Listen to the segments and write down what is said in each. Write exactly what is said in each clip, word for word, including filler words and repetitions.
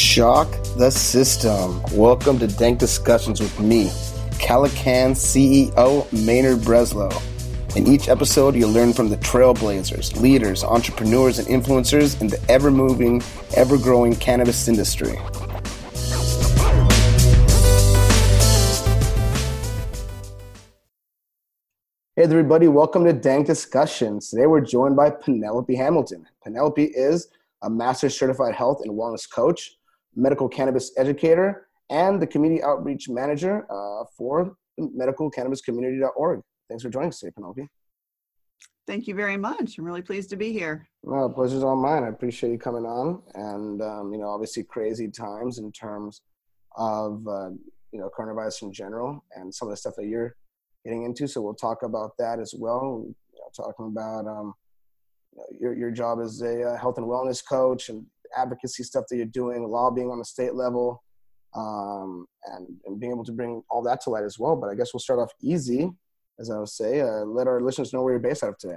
Shock the system. Welcome to Dank Discussions with me, Calican C E O Maynard Breslow. In each episode, you'll learn from the trailblazers, leaders, entrepreneurs, and influencers in the ever-moving, ever-growing cannabis industry. Hey everybody, welcome to Dank Discussions. Today we're joined by Penelope Hamilton. Penelope is a Master's Certified Health and Wellness Coach, medical cannabis educator, and the Community Outreach Manager uh, for medical cannabis community dot org. Thanks for joining us today, Penelope. Thank you very much. I'm really pleased to be here. No, the pleasure's all mine. I appreciate you coming on. And, um, you know, obviously crazy times in terms of, uh, you know, coronavirus in general and some of the stuff that you're getting into. So we'll talk about that as well. You know, talking about um, you know, your, your job as a uh, health and wellness coach and advocacy stuff that you're doing, lobbying on the state level, um, and, and being able to bring all that to light as well. But I guess we'll start off easy, as I would say. Uh, let our listeners know where you're based out of today.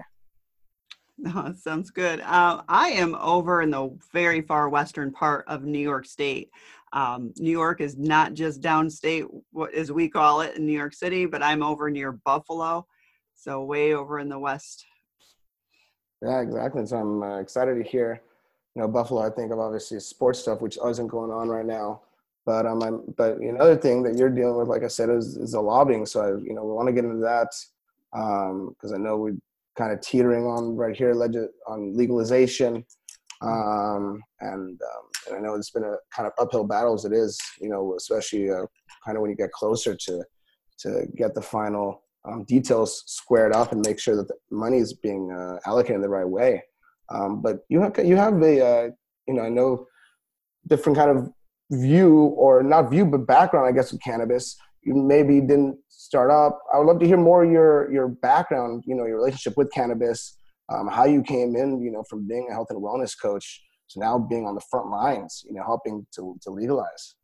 Oh, sounds good. Uh, I am over in the very far western part of New York State. Um, New York is not just downstate, what as we call it in New York City, but I'm over near Buffalo, so way over in the west. Yeah, exactly. So I'm uh, excited to hear. You know, Buffalo, I think of obviously sports stuff, which isn't going on right now. But um, I'm, but another thing that you're dealing with, like I said, is, is the lobbying. So, I, you know, we want to get into that because um, I know we're kind of teetering on right here, legit on legalization. Um, and, um, and I know it's been a kind of uphill battle as it is, you know, especially uh, kind of when you get closer to to get the final um, details squared up and make sure that the money is being uh, allocated in the right way. Um, but you have you have a uh, you know I know different kind of view or not view but background, I guess, with cannabis. You maybe didn't start up. I would love to hear more of your your background, you know, your relationship with cannabis, um, how you came in, you know, from being a health and wellness coach to now being on the front lines, you know, helping to to legalize.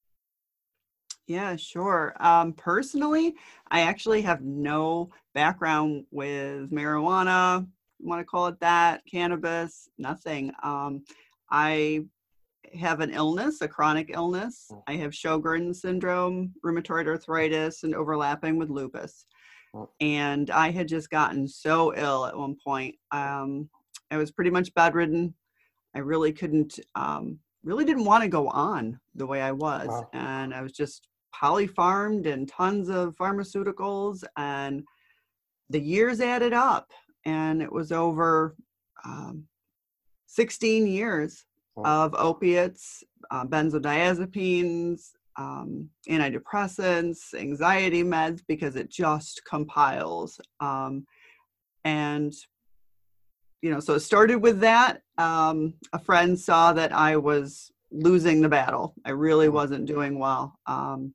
Yeah, sure. Um, personally, I actually have no background with marijuana, you want to call it that, cannabis, nothing. Um, I have an illness, a chronic illness. I have Sjogren's syndrome, rheumatoid arthritis, and overlapping with lupus. And I had just gotten so ill at one point. Um, I was pretty much bedridden. I really couldn't, um, really didn't want to go on the way I was. Wow. And I was just polypharmed and tons of pharmaceuticals, and the years added up. And it was over um, sixteen years of opiates, uh, benzodiazepines, um, antidepressants, anxiety meds, because it just compiles. Um, and, you know, so it started with that. Um, a friend saw that I was losing the battle. I really wasn't doing well. Um,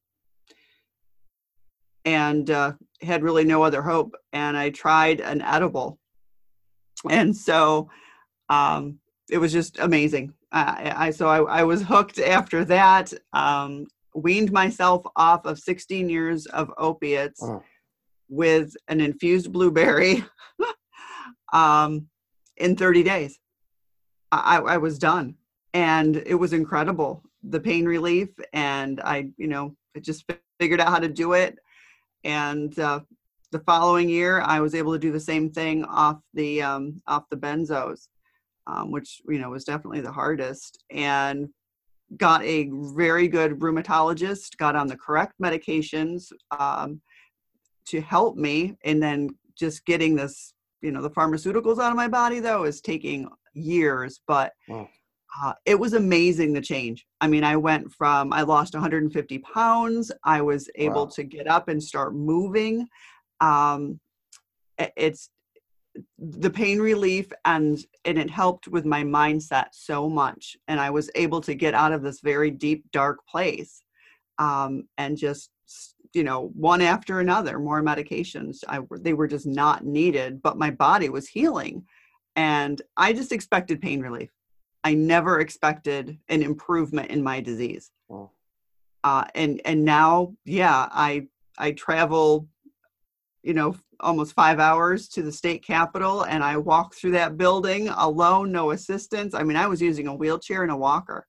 and uh, had really no other hope. And I tried an edible. And so um, it was just amazing. I, I so I, I was hooked after that, um, weaned myself off of sixteen years of opiates uh-huh. with an infused blueberry um, in thirty days. I, I was done. And it was incredible, the pain relief. And I, you know, I just figured out how to do it. And uh, the following year, I was able to do the same thing off the um, off the benzos, um, which, you know, was definitely the hardest. And got a very good rheumatologist, got on the correct medications um, to help me. And then just getting this, you know, the pharmaceuticals out of my body, though, is taking years. But wow. Uh, it was amazing, the change. I mean, I went from, I lost one hundred fifty pounds. I was able wow. to get up and start moving. Um, it's the pain relief, and, and it helped with my mindset so much. And I was able to get out of this very deep, dark place. Um, and just, you know, one after another, more medications. I, they were just not needed, but my body was healing. And I just expected pain relief. I never expected an improvement in my disease. Wow. Uh, and, and now, yeah, I, I travel, you know, almost five hours to the state capitol, and I walk through that building alone, no assistance. I mean, I was using a wheelchair and a walker.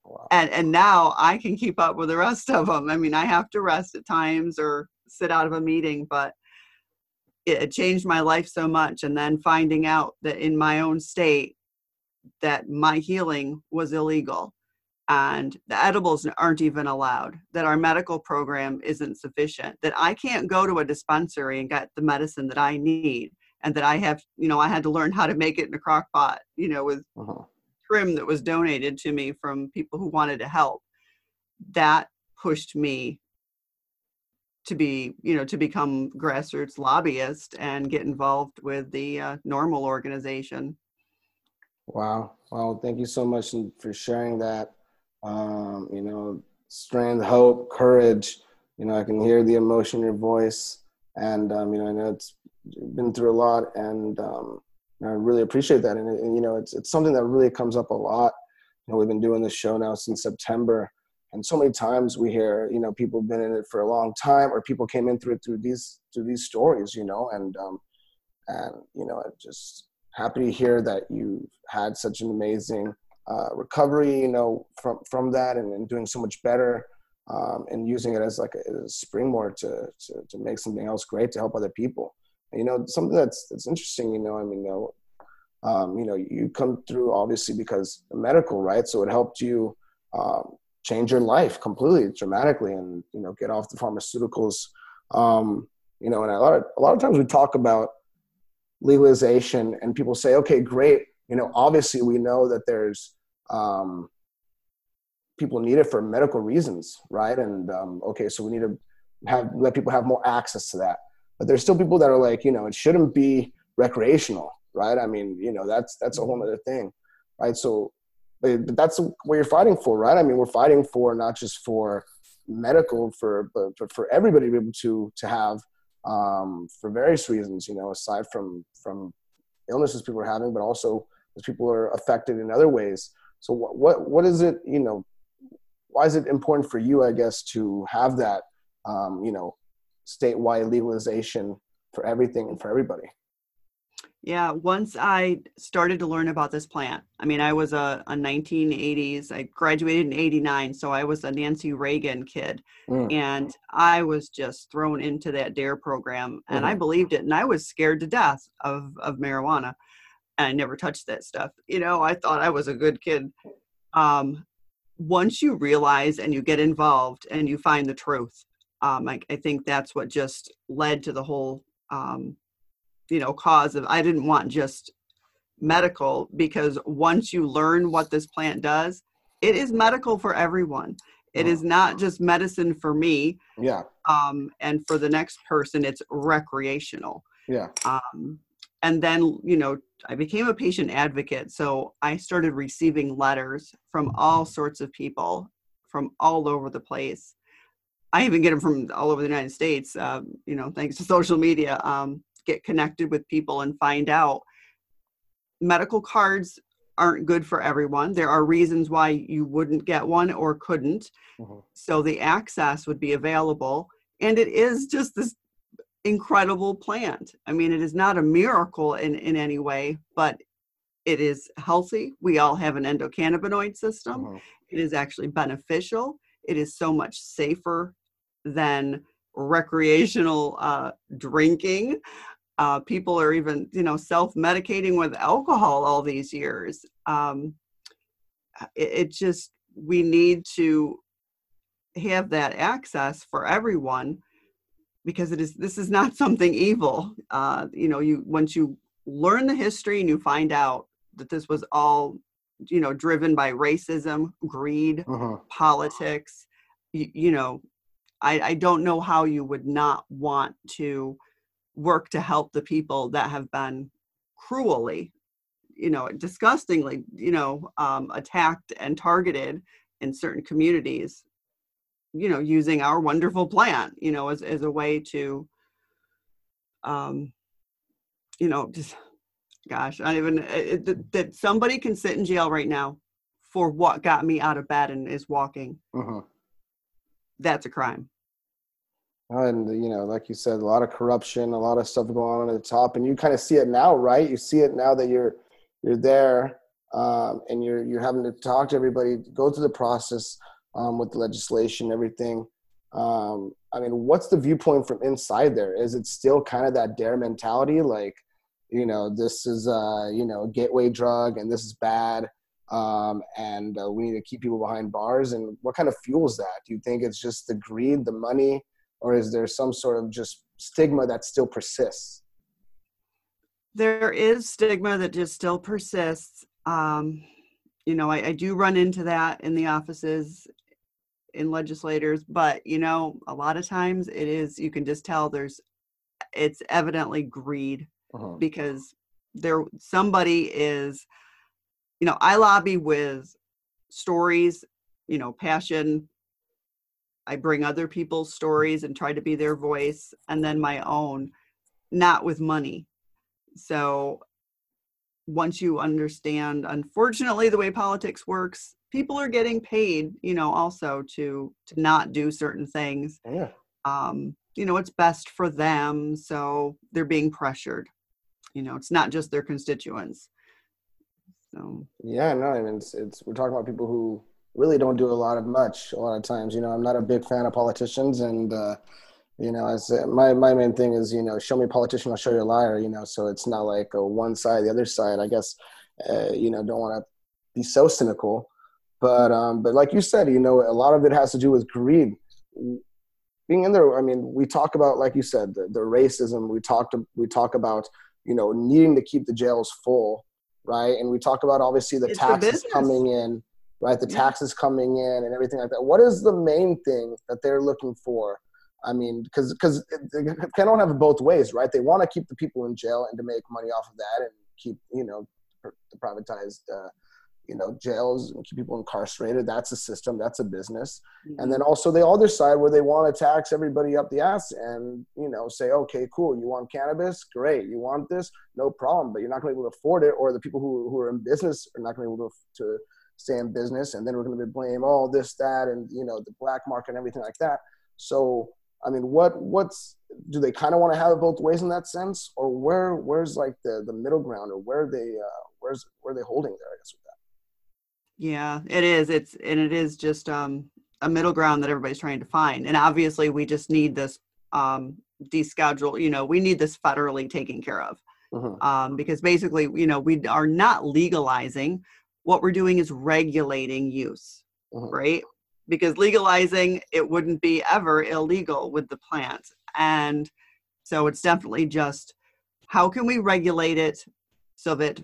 Wow. And, and now I can keep up with the rest of them. I mean, I have to rest at times or sit out of a meeting, but it, it changed my life so much. And then finding out that in my own state that my healing was illegal and the edibles aren't even allowed, that our medical program isn't sufficient, that I can't go to a dispensary and get the medicine that I need, and that I have, you know, I had to learn how to make it in a crock pot, you know, with Uh-huh. trim that was donated to me from people who wanted to help. That pushed me to be, you know, to become grassroots lobbyist and get involved with the uh, NORML organization. Wow. Well, thank you so much for sharing that. Um, you know, strength, hope, courage. You know, I can hear the emotion in your voice. And, um, you know, I know it's been through a lot, and um, I really appreciate that. And, and, you know, it's it's something that really comes up a lot. You know, we've been doing this show now since September. And so many times we hear, you know, people have been in it for a long time, or people came in through it through these through these stories, you know, and um, and you know, I just happy to hear that you had such an amazing uh, recovery, you know, from from that, and, and doing so much better, um, and using it as like a, as a springboard to, to to make something else great to help other people. And, you know, something that's that's interesting, you know, I mean, you know, um, you know, you come through obviously because of medical, right? So it helped you um, change your life completely, dramatically, and, you know, get off the pharmaceuticals. Um, you know, and a lot of a lot of times we talk about legalization, and people say, okay, great. You know, obviously we know that there's um, people need it for medical reasons, right? And um, okay, so we need to have let people have more access to that. But there's still people that are like, you know, it shouldn't be recreational, right? I mean, you know, that's that's a whole other thing, right? So, but that's what you're fighting for, right? I mean, we're fighting for not just for medical, for but, but for everybody to be able to to have um, for various reasons, you know, aside from from illnesses people are having, but also as people are affected in other ways. So what what what is it, you know, why is it important for you, I guess, to have that, um, you know, statewide legalization for everything and for everybody? Yeah, once I started to learn about this plant, I mean, I was a, a nineteen eighties, I graduated in eighty-nine, so I was a Nancy Reagan kid. Mm. And I was just thrown into that DARE program, and I Mm-hmm. believed it. And I was scared to death of, of marijuana. And I never touched that stuff. You know, I thought I was a good kid. Um, once you realize and you get involved and you find the truth, um, I, I think that's what just led to the whole, um, you know, cause of, I didn't want just medical, because once you learn what this plant does, it is medical for everyone. It Uh-huh. is not just medicine for me. Yeah. Um, and for the next person, it's recreational. Yeah. Um, and then, you know, I became a patient advocate. So I started receiving letters from all sorts of people from all over the place. I even get them from all over the United States, um, you know, thanks to social media. Um, get connected with people and find out medical cards aren't good for everyone. There are reasons why you wouldn't get one or couldn't. Mm-hmm. So the access would be available. And it is just this incredible plant. I mean, it is not a miracle in, in any way, but it is healthy. We all have an endocannabinoid system. Mm-hmm. It is actually beneficial. It is so much safer than recreational uh, drinking. Uh, people are even, you know, self-medicating with alcohol all these years. Um, it, it just, we need to have that access for everyone, because it is, this is not something evil. Uh, you know, you, once you learn the history and you find out that this was all, you know, driven by racism, greed, Mm-hmm. politics, you, you know, I, I don't know how you would not want to work to help the people that have been cruelly, you know, disgustingly, you know, um, attacked and targeted in certain communities, you know, using our wonderful plant, you know, as, as a way to, um, you know, just, gosh, I don't even, it, it, that somebody can sit in jail right now for what got me out of bed and is walking. Mm-hmm. That's a crime. And, you know, like you said, a lot of corruption, a lot of stuff going on at the top, and you kind of see it now, right? You see it now that you're, you're there, um, and you're you're having to talk to everybody, go through the process um, with the legislation, everything. Um, I mean, what's the viewpoint from inside there? Is it still kind of that dare mentality, like, you know, this is uh, you know, a gateway drug and this is bad, um, and uh, we need to keep people behind bars? And what kind of fuels that? Do you think it's just the greed, the money, or is there some sort of just stigma that still persists? There is stigma that just still persists. Um, you know, I, I do run into that in the offices, in legislators, but you know, a lot of times it is, you can just tell there's, it's evidently greed, Uh-huh. because there, somebody is, you know, I lobby with stories, you know, passion. I bring other people's stories and try to be their voice, and then my own, not with money. So once you understand, unfortunately, the way politics works, people are getting paid, you know, also to to not do certain things. Yeah. Um, you know, it's best for them, so they're being pressured. You know, it's not just their constituents. So Yeah, no, I mean, it's, it's, we're talking about people who really don't do a lot of much a lot of times. You know, I'm not a big fan of politicians, and, uh, you know, as uh, my, my main thing is, you know, show me a politician, I'll show you a liar, you know, so it's not like a one side, the other side, I guess, uh, you know, don't want to be so cynical, but, um, but like you said, you know, a lot of it has to do with greed. Being in there, I mean, we talk about, like you said, the, the racism, we talked, we talk about, you know, needing to keep the jails full, right? And we talk about, obviously, the it's the taxes business. coming in, right? The Yeah. taxes coming in and everything like that. What is the main thing that they're looking for? I mean, because because they cannot have it both ways, right? They want to keep the people in jail and to make money off of that and keep, you know, the privatized, uh, you know, jails and keep people incarcerated. That's a system. That's a business. Mm-hmm. And then also the other side where they want to tax everybody up the ass and, you know, say, okay, cool. You want cannabis? Great. You want this? No problem. But you're not going to be able to afford it, or the people who, who are in business are not going to be able to, to stay in business. And then we're going to be blame all this, that, and, you know, the black market and everything like that. So, I mean, what, what's, do they kind of want to have it both ways in that sense? Or where, where's like the, the middle ground, or where they, uh, where's, where are they holding there, I guess, with that? Yeah, it is. It's, and it is just um, a middle ground that everybody's trying to find. And obviously we just need this um, deschedule, you know, we need this federally taken care of. Mm-hmm. Um, because basically, you know, we are not legalizing. What we're doing is regulating use, Mm-hmm. right? Because legalizing, it wouldn't be ever illegal with the plant. And so it's definitely just, how can we regulate it so that,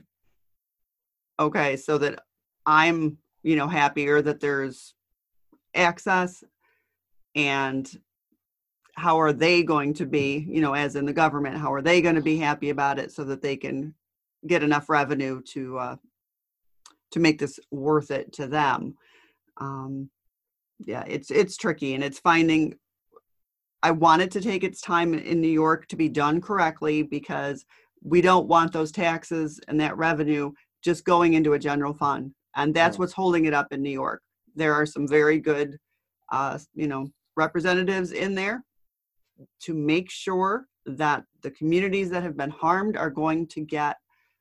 okay, so that I'm, you know, happier that there's access, and how are they going to be, you know, as in the government, how are they going to be happy about it so that they can get enough revenue to, uh, to make this worth it to them. Um, yeah, it's, it's tricky, and it's finding, I want it to take its time in New York to be done correctly, because we don't want those taxes and that revenue just going into a general fund. And that's Mm-hmm. what's holding it up in New York. There are some very good, uh, you know, representatives in there to make sure that the communities that have been harmed are going to get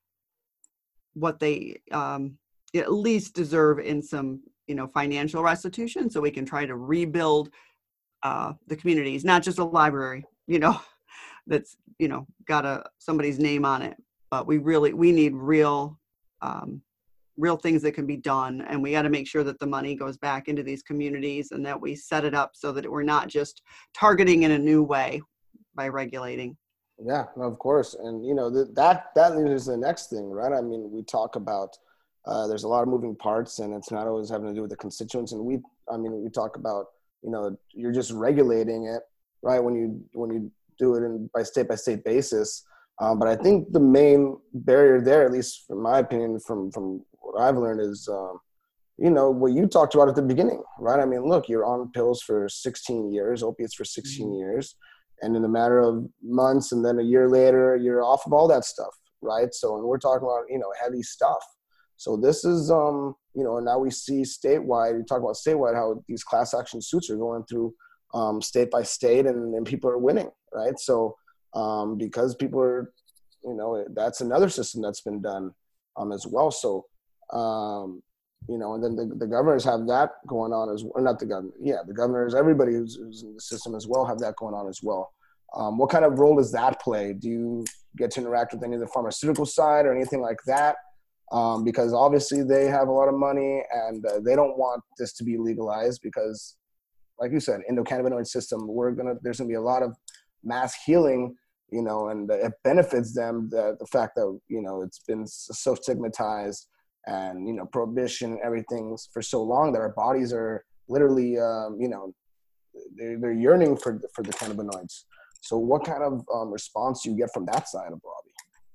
what they um, at least deserve in some, you know, financial restitution, so we can try to rebuild uh, the communities, not just a library, you know, that's, you know, got a somebody's name on it. But we really, we need real, um, real things that can be done. And we got to make sure that the money goes back into these communities, and that we set it up so that we're not just targeting in a new way by regulating. Yeah, no, of course. And, you know, th- that, that is the next thing, right? I mean, we talk about, uh, there's a lot of moving parts, and it's not always having to do with the constituents. And we, I mean, we talk about, you know, you're just regulating it, right? When you, when you do it in by state by state basis. Um, but I think the main barrier there, at least from my opinion, from, from what I've learned is, um, you know, what you talked about at the beginning, right? I mean, look, you're on pills for sixteen years, opiates for sixteen Mm-hmm. years. And in a matter of months, and then a year later, you're off of all that stuff, right? So, and we're talking about, you know, heavy stuff. So this is, um, you know, and now we see statewide, we talk about statewide, how these class action suits are going through um, state by state, and, and people are winning, right? So um, because people are, you know, that's another system that's been done um, as well. So Um, you know, and then the, the governors have that going on as well. Not the governor, yeah, the governors, everybody who's, who's in the system as well have that going on as well. Um, what kind of role does that play? Do you get to interact with any of the pharmaceutical side or anything like that? Um, because obviously they have a lot of money and uh, they don't want this to be legalized because, like you said, endocannabinoid system, we're gonna there's gonna be a lot of mass healing, you know, and it benefits them the the fact that you know it's been so stigmatized and you know prohibition and everything for so long that our bodies are literally um, you know they're, they're yearning for for the cannabinoids. So what kind of um, response do you get from that side of Bobby?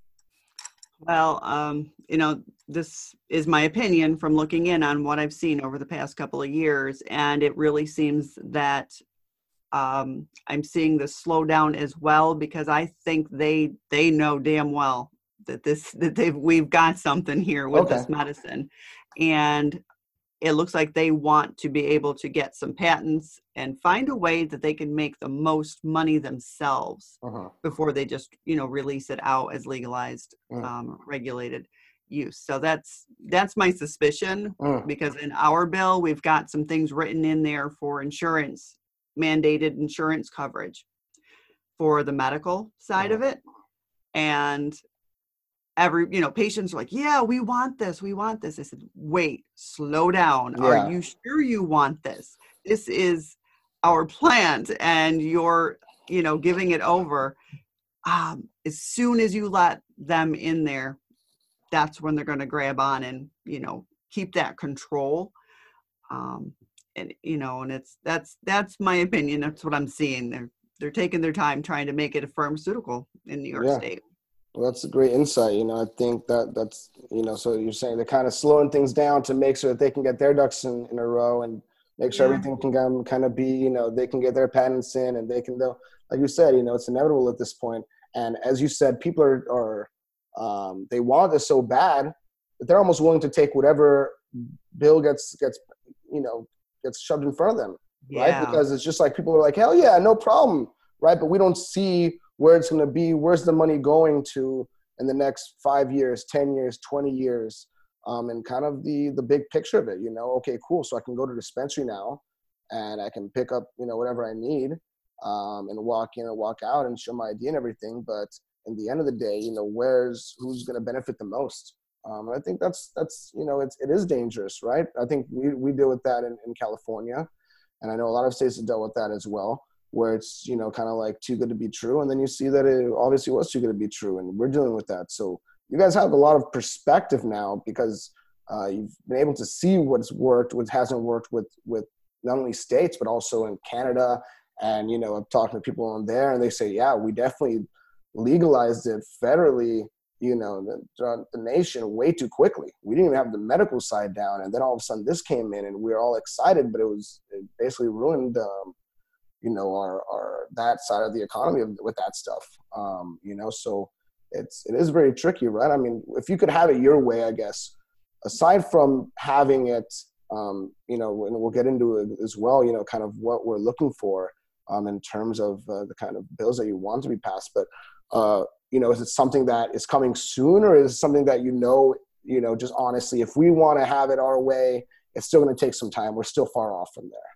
Well, um, you know, this is my opinion from looking in on what I've seen over the past couple of years, and it really seems that um, I'm seeing the slowdown as well because I think they they know damn well that this that they've we've got something here with Okay. this medicine, and it looks like they want to be able to get some patents and find a way that they can make the most money themselves Uh-huh. before they just, you know, release it out as legalized, Mm. um, regulated use. So that's, that's my suspicion Mm. because in our bill, we've got some things written in there for insurance, mandated insurance coverage for the medical side Uh-huh. of it. And every, you know, patients are like, yeah, we want this. We want this. I said, wait, slow down. Are Yeah. you sure you want this? This is our plant and you're, you know, giving it over. Um, as soon as you let them in there, that's when they're going to grab on and, you know, keep that control. Um, and, you know, and it's, that's, that's my opinion. That's what I'm seeing. They're, they're taking their time trying to make it a pharmaceutical in New York Yeah. State. Well, that's a great insight. You know, I think that that's, you know, so you're saying they're kind of slowing things down to make sure that they can get their ducks in, in a row and make sure Yeah. everything can come, kind of be, you know, they can get their patents in and they can, they'll, like you said, you know, it's inevitable at this point. And as you said, people are, are um, they want this so bad that they're almost willing to take whatever bill gets, gets, you know, gets shoved in front of them, right? Yeah. Because it's just like people are like, hell yeah, no problem, right? But we don't see where it's going to be, where's the money going to in the next five years, ten years, twenty years, um, and kind of the the big picture of it, you know, okay, cool. So I can go to the dispensary now and I can pick up, you know, whatever I need um, and walk in and walk out and show my I D and everything. But in the end of the day, you know, where's, who's going to benefit the most? Um, and I think that's, that's, you know, it's, it is dangerous, right? I think we, we deal with that in, in California. And I know a lot of states have dealt with that as well, where it's, you know, kind of like too good to be true. And then you see that it obviously was too good to be true. And we're dealing with that. So you guys have a lot of perspective now because uh, you've been able to see what's worked, what hasn't worked with, with not only states, but also in Canada. And, you know, I'm talking to people in there and they say, yeah, we definitely legalized it federally, you know, the, the nation way too quickly. We didn't even have the medical side down. And then all of a sudden this came in and we were all excited, but it was, it basically ruined, um, you know, our, our, that side of the economy with that stuff, um, you know, so it's, it is very tricky, right? I mean, if you could have it your way, I guess, aside from having it, um, you know, and we'll get into it as well, you know, kind of what we're looking for um, in terms of uh, the kind of bills that you want to be passed. But, uh, you know, is it something that is coming soon or is it something that, you know, you know, just honestly, if we want to have it our way, it's still going to take some time. We're still far off from there.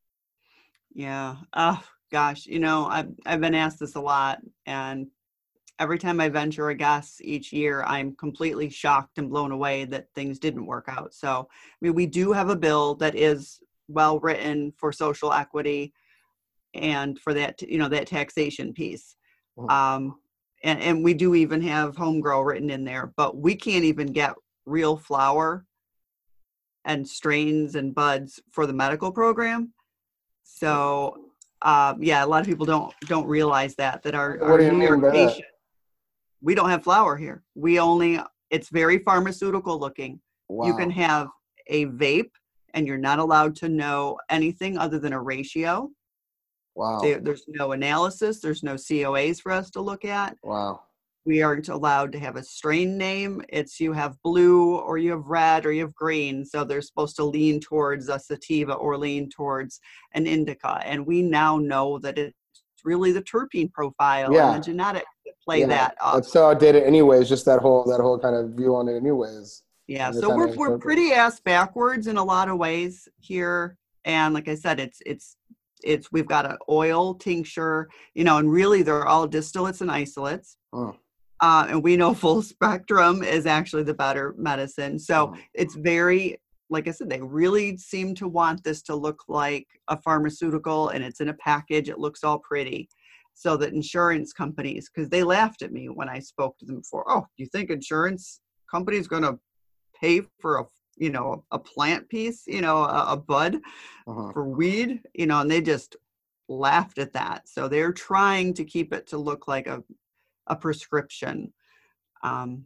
Yeah. Oh gosh. You know, I've, I've been asked this a lot and every time I venture a guess each year, I'm completely shocked and blown away that things didn't work out. So, I mean, we do have a bill that is well written for social equity and for that, you know, that taxation piece. Mhm. Um, and, and we do even have home grow written in there, but we can't even get real flower and strains and buds for the medical program. So, uh, yeah, a lot of people don't don't realize that that our, What our do you New mean York by that? patient, we don't have flower here. We only, it's very pharmaceutical looking. You can Wow. have a vape and you're not allowed to know anything other than a ratio. There, Wow. there's no analysis. There's no C O As for us to look at. Wow. We aren't allowed to have a strain name. It's you have blue or you have red or you have green. So they're supposed to lean towards a sativa or lean towards an indica. And we now know that it's really the terpene profile and the Yeah. genetics that play Yeah. that up. That's so outdated anyways, just that whole, that whole kind of view on it anyways. Yeah, They're so kind we're of we're incorporated. pretty ass backwards in a lot of ways here. And like I said, it's it's it's we've got an oil tincture, you know, and really they're all distillates and isolates. Mm, Uh, and we know full spectrum is actually the better medicine. So mm, it's very, like I said, they really seem to want this to look like a pharmaceutical, and it's in a package. It looks all pretty. So that insurance companies, because they laughed at me when I spoke to them before. Oh, you think insurance companies going to pay for a, you know, a plant piece, you know, a, a bud mhm. for weed, you know, and they just laughed at that. So they're trying to keep it to look like a, a prescription. Um,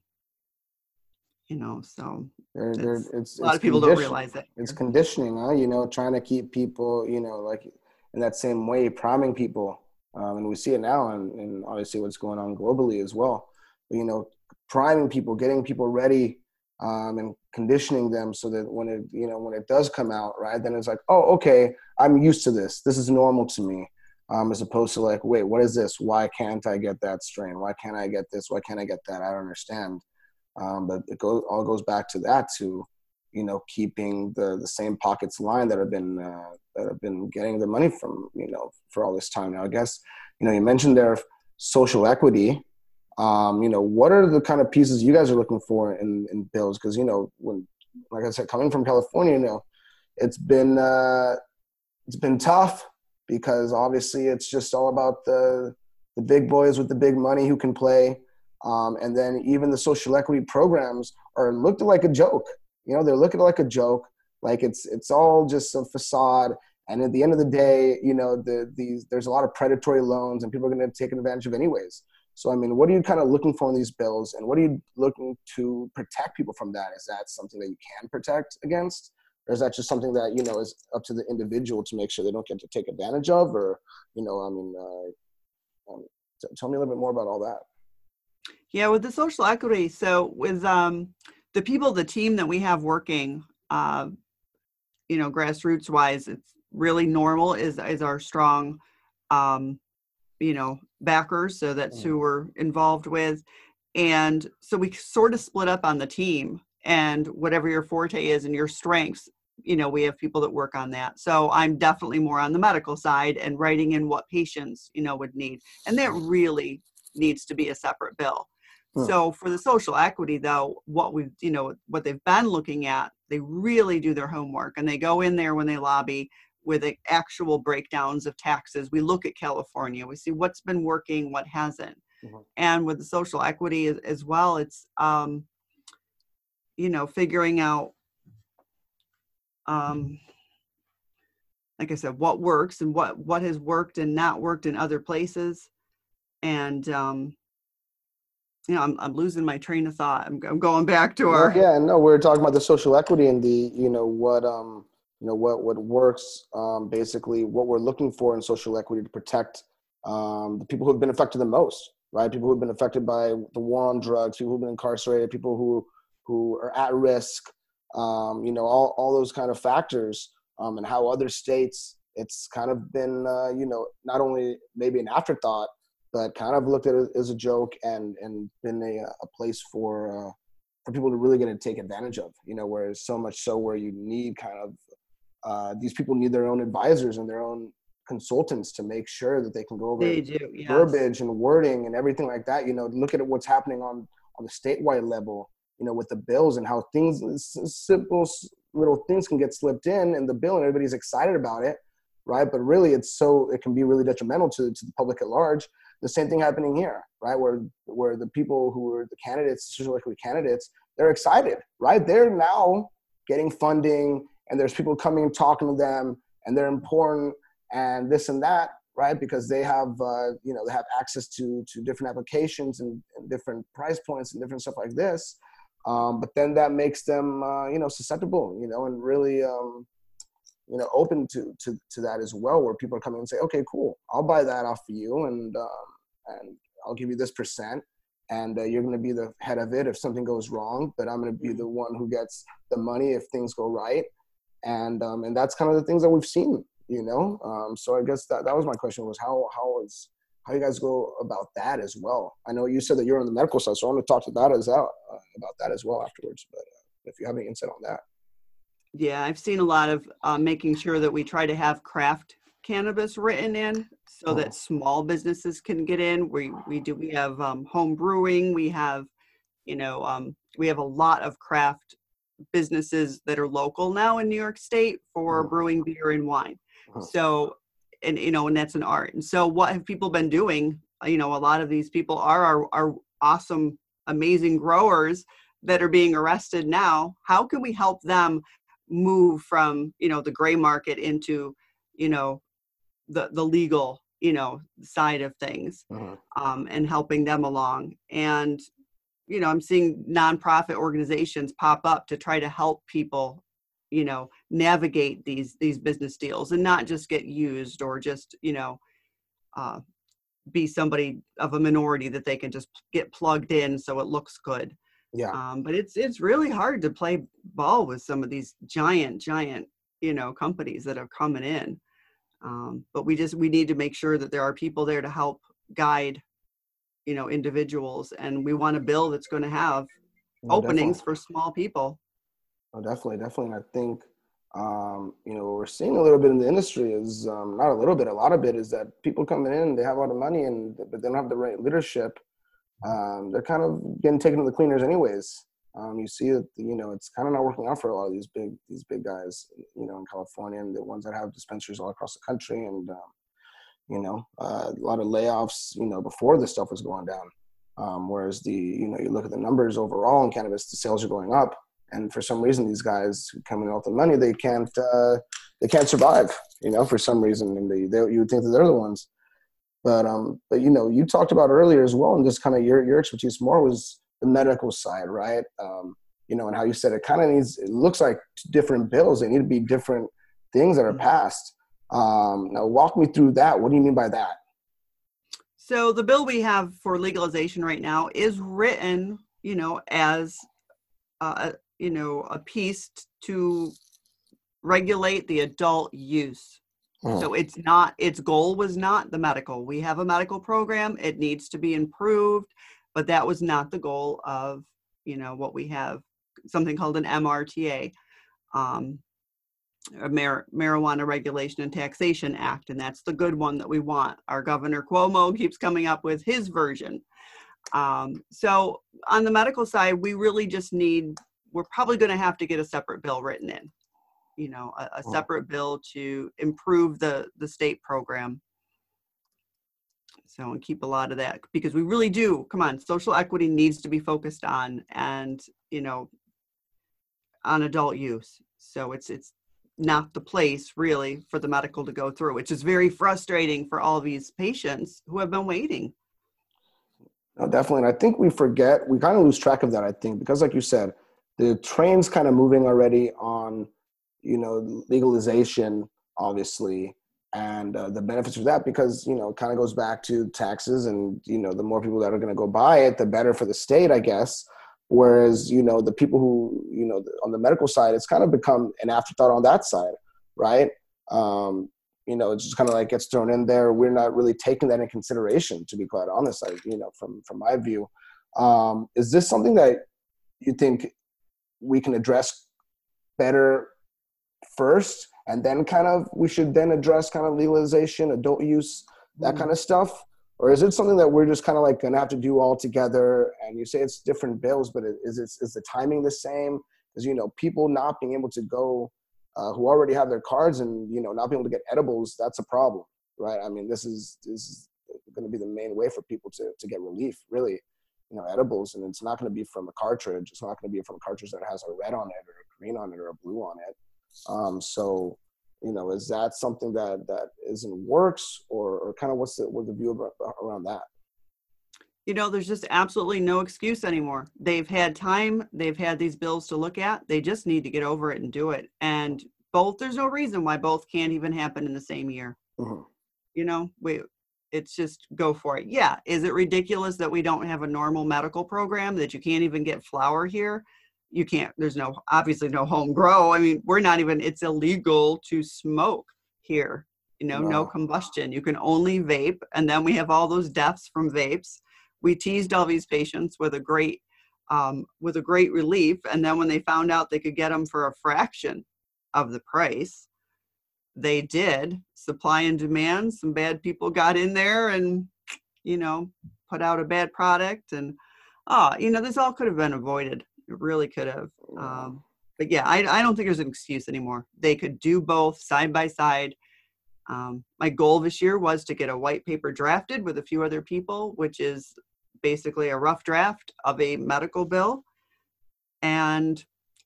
you know, so They're, they're, it's it's a lot it's of people don't condition realize it it's here. conditioning, huh? You know, trying to keep people, you know, like in that same way, priming people, um, and we see it now, and, and obviously what's going on globally as well. But, you know, priming people, getting people ready, um, and conditioning them so that when it, you know, when it does come out, right, then it's like, oh, okay, I'm used to this. This is normal to me. Um, as opposed to like, wait, what is this? Why can't I get that strain? Why can't I get this? Why can't I get that? I don't understand. Um, but it goes all goes back to that, to, you know, keeping the the same pockets lined that have been uh, that have been getting the money from, you know, for all this time now. I guess, you know, you mentioned there social equity. Um, you know, what are the kind of pieces you guys are looking for in in bills? Because, you know, when, like I said, coming from California, you know, it's been uh, it's been tough because obviously it's just all about the the big boys with the big money who can play. Um, and then even the social equity programs are looked like a joke. You know, they're looking like a joke, like it's it's all just a facade. And at the end of the day, you know, the these there's a lot of predatory loans, and people are going to take advantage of anyways. So I mean, what are you kind of looking for in these bills, and what are you looking to protect people from that? Is that something that you can protect against? Or is that just something that, you know, is up to the individual to make sure they don't get to take advantage of? Or, you know, I mean, uh, um, t- tell me a little bit more about all that. Yeah, with the social equity. So with um, the people, the team that we have working, uh, you know, grassroots wise, it's really normal is is our strong, um, you know, backers. So that's Mm, who we're involved with. And so we sort of split up on the team, and whatever your forte is and your strengths, you know, we have people that work on that. So I'm definitely more on the medical side and writing in what patients, you know, would need. And that really needs to be a separate bill. mm, So for the social equity though, what we've, you know, what they've been looking at, they really do their homework, and they go in there when they lobby with the actual breakdowns of taxes. We look at California, we see what's been working, what hasn't. mhm. And with the social equity as, as well, it's um, you know, figuring out, um, like I said, what works and what what has worked and not worked in other places. And um, you know, I'm I'm losing my train of thought. I'm I'm going back to No, our yeah, no, we're talking about the social equity and the, you know, what, um, you know, what, what works, um, basically what we're looking for in social equity to protect, um, the people who have been affected the most, right? People who've been affected by the war on drugs, people who've been incarcerated, people who, who are at risk, um, you know, all, all those kind of factors, um, and how other states, it's kind of been, uh, you know, not only maybe an afterthought, but kind of looked at it as a joke, and, and been a, a place for, uh, for people to really get to take advantage of, you know, whereas so much so where you need kind of, uh, these people need their own advisors and their own consultants to make sure that they can go over they do, yes. verbiage and wording and everything like that. You know, look at what's happening on, on the statewide level, you know, with the bills and how things, simple little things can get slipped in in the bill and everybody's excited about it, right? But really it's so, it can be really detrimental to, to the public at large. The same thing happening here, right? Where where the people who are the candidates, social equity candidates, they're excited, right? They're now getting funding, and there's people coming and talking to them, and they're important, and this and that, right? Because they have, uh, you know, they have access to to different applications and, and different price points and different stuff like this. Um, but then that makes them, uh, you know, susceptible, you know, and really, um, you know, open to, to, to that as well, where people are coming and say, okay, cool, I'll buy that off of you. And, um, and I'll give you this percent, and uh, you're going to be the head of it if something goes wrong, but I'm going to be the one who gets the money if things go right. And, um, and that's kind of the things that we've seen, you know? Um, so I guess that, that was my question, was how, how is, how you guys go about that as well? I know you said that you're on the medical side, so I want to talk to that as well, uh, about that as well afterwards. But, If you have any insight on that. Yeah, I've seen a lot of uh, making sure that we try to have craft cannabis written in so Uh-huh. that small businesses can get in. We we do we have um, home brewing. We have, you know, um, we have a lot of craft businesses that are local now in New York State for Uh-huh. brewing beer and wine. Uh-huh. So, and you know, and that's an art. And so, what have people been doing? You know, a lot of these people are our, our awesome, amazing growers that are being arrested now. How can we help them move from, you know, the gray market into, you know, the the legal, you know, side of things, Uh-huh. um, and helping them along? And you know, I'm seeing nonprofit organizations pop up to try to help people, you know, navigate these these business deals and not just get used or just, you know, uh, be somebody of a minority that they can just get plugged in so it looks good. Yeah. Um, but it's it's really hard to play ball with some of these giant, giant, you know, companies that are coming in. Um, but we just we need to make sure that there are people there to help guide, you know, individuals, and we want a bill that's going to have No, definitely. openings for small people. Oh, definitely, definitely. And I think, um, you know, what we're seeing a little bit in the industry is um, not a little bit, a lot of it is that people coming in, they have a lot of money, and but they don't have the right leadership. Um, they're kind of getting taken to the cleaners, anyways. Um, you see that, you know, it's kind of not working out for a lot of these big these big guys, you know, in California, and the ones that have dispensaries all across the country, and um, you know, uh, a lot of layoffs, you know, before this stuff was going down. Um, whereas the, you know, you look at the numbers overall in cannabis, the sales are going up. And for some reason, these guys coming out with the money, they can't, uh, they can't survive, you know, for some reason. And they, they, you would think that they're the ones. But, um, but, you know, you talked about earlier as well, and just kind of your, your expertise more was the medical side, right? Um, you know, and how you said it kind of needs, it looks like different bills. They need to be different things that are passed. Um, now, walk me through that. What do you mean by that? So the bill we have for legalization right now is written, you know, as, uh, you know, a piece to regulate the adult use. Uh-huh. So it's not, its goal was not the medical. We have a medical program. It needs to be improved, but that was not the goal of, you know, what we have, something called an M R T A. Um, a Mar- Marijuana Regulation and Taxation Act, and that's the good one that we want. Our Governor Cuomo keeps coming up with his version. Um, so on the medical side, we really just need, we're probably going to have to get a separate bill written in, you know, a, a separate bill to improve the, the state program. So, and keep a lot of that, because we really do, come on, social equity needs to be focused on, and, you know, on adult use. So it's, it's, not the place really for the medical to go through, which is very frustrating for all these patients who have been waiting. No, definitely. And I think we forget, we kind of lose track of that, I think, because like you said, the train's kind of moving already on, you know, legalization, obviously, and uh, the benefits of that, because, you know, it kind of goes back to taxes, and, you know, the more people that are going to go buy it, the better for the state, I guess. Whereas, you know, the people who, you know, on the medical side, it's kind of become an afterthought on that side, right? Um, you know, it's just kind of like gets thrown in there. We're not really taking that in consideration, to be quite honest, I, you know, from, from my view. Um, is this something that you think we can address better first, and then kind of, we should then address kind of legalization, adult use, that kind of stuff? Or is it something that we're just kind of like going to have to do all together? And you say it's different bills, but is it, is the timing the same? Because, you know, people not being able to go, uh, who already have their cards, and, you know, not being able to get edibles, that's a problem, right? I mean, this is, this is going to be the main way for people to, to get relief, really, you know, edibles. And it's not going to be from a cartridge. It's not going to be from a cartridge that has a red on it or a green on it or a blue on it. Um, so, you know, is that something that, that is in works, or, or kind of what's the, what's the view about, around that? You know, there's just absolutely no excuse anymore. They've had time. They've had these bills to look at. They just need to get over it and do it. And both, there's no reason why both can't even happen in the same year. Mm-hmm. You know, we, it's just go for it. Yeah. Is it ridiculous that we don't have a normal medical program, that you can't even get flour here? You can't, there's no, obviously no home grow. I mean, we're not even, it's illegal to smoke here, you know, Wow. no combustion. You can only vape. And then we have all those deaths from vapes. We teased all these patients with a great um, with a great relief. And then when they found out they could get them for a fraction of the price, they did. Supply and demand, some bad people got in there and, you know, put out a bad product. And, oh, you know, this all could have been avoided. It really could have. Um, but yeah, I, I don't think there's an excuse anymore. They could do both side by side. Um, my goal this year was to get a white paper drafted with a few other people, which is basically a rough draft of a medical bill. And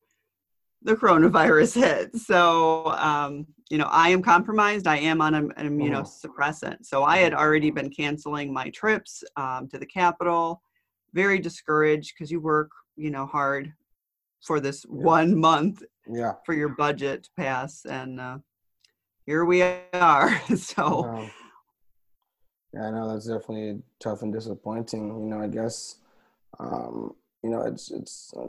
the coronavirus hit. So, um, you know, I am compromised. I am on an immunosuppressant. So I had already been canceling my trips um, to the Capitol. Very discouraged because you work, you know, hard for this yeah. one month yeah. for your budget to pass. And uh, here we are. So. Um, yeah, I know that's definitely tough and disappointing. You know, I guess, um, you know, it's, it's, uh,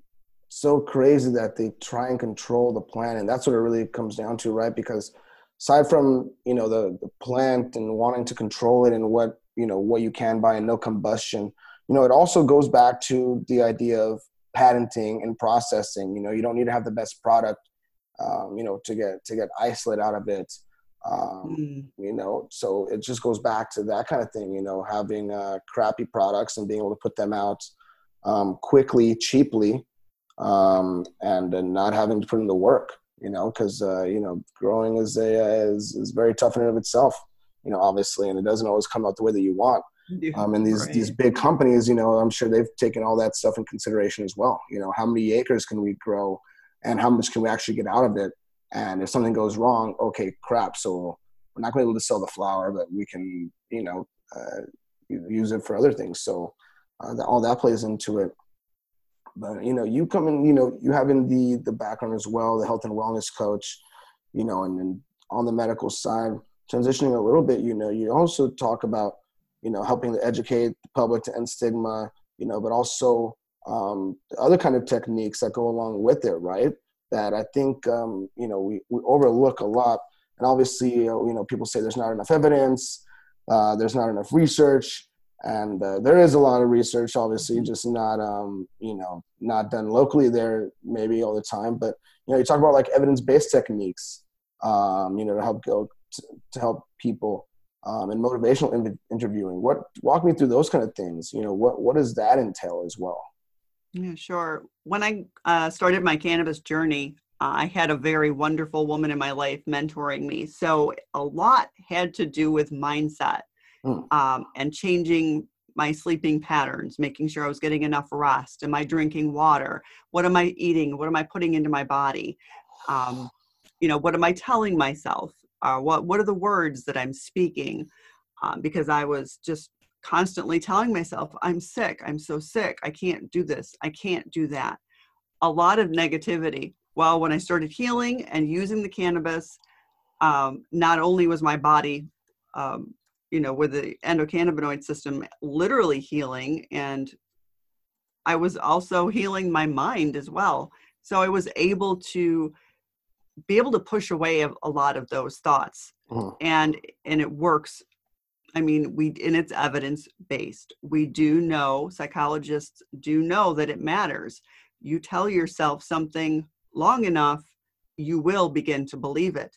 so crazy that they try and control the plant, and that's what it really comes down to, right? Because aside from, you know, the, the plant and wanting to control it and what, you know, what you can buy and no combustion, you know, it also goes back to the idea of patenting and processing. You know, you don't need to have the best product, um, you know, to get to get isolate out of it. Um, mm. You know, so it just goes back to that kind of thing. You know, having uh, crappy products and being able to put them out um, quickly, cheaply. Um, and, and not having to put in the work, you know, because, uh, you know, growing is a, uh, is, is very tough in and of itself, you know, obviously, and it doesn't always come out the way that you want. Um, and these, right. these big companies, you know, I'm sure they've taken all that stuff in consideration as well. You know, how many acres can we grow and how much can we actually get out of it? And if something goes wrong, okay, crap. So we're not going to be able to sell the flower, but we can, you know, uh, use it for other things. So uh, that, all that plays into it. But, you know, you come in, you know, you having the, the background as well, the health and wellness coach, you know, and then on the medical side, transitioning a little bit, you know, you also talk about, you know, helping to educate the public to end stigma, you know, but also um, the other kind of techniques that go along with it, right? That I think, um, you know, we, we overlook a lot. And obviously, you know, you know, people say there's not enough evidence, uh, there's not enough research. And uh, there is a lot of research, obviously, just not, um, you know, not done locally there maybe all the time. But, you know, you talk about like evidence-based techniques, um, you know, to help go to, to help people um, and motivational in- interviewing. What walk me through those kind of things. You know, what what does that entail as well? Yeah, sure. When I uh, started my cannabis journey, uh, I had a very wonderful woman in my life mentoring me. So a lot had to do with mindset. Mm. Um, and changing my sleeping patterns, making sure I was getting enough rest. Am I drinking water? What am I eating? What am I putting into my body? Um, you know, what am I telling myself? Uh, what What are the words that I'm speaking? Um, because I was just constantly telling myself, I'm sick. I'm so sick. I can't do this. I can't do that. A lot of negativity. Well, when I started healing and using the cannabis, um, not only was my body um, you know, with the endocannabinoid system literally healing, and I was also healing my mind as well. So I was able to be able to push away a, a lot of those thoughts. Mm. And, and it works. I mean, we, and it's evidence based. We do know, psychologists do know that it matters. You tell yourself something long enough, you will begin to believe it.